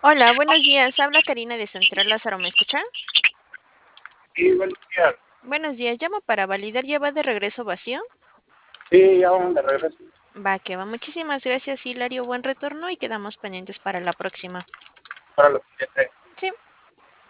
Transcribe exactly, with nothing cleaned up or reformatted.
Hola, buenos días. Habla Karina de Central Lázaro. ¿Me escucha? Sí, buenos días. Buenos días. Llamo para validar. ¿Ya va de regreso vacío? Sí, ya vamos de regreso Va, que va. Muchísimas gracias, Hilario. Buen retorno y quedamos pendientes para la próxima. para los siguientes. Sí.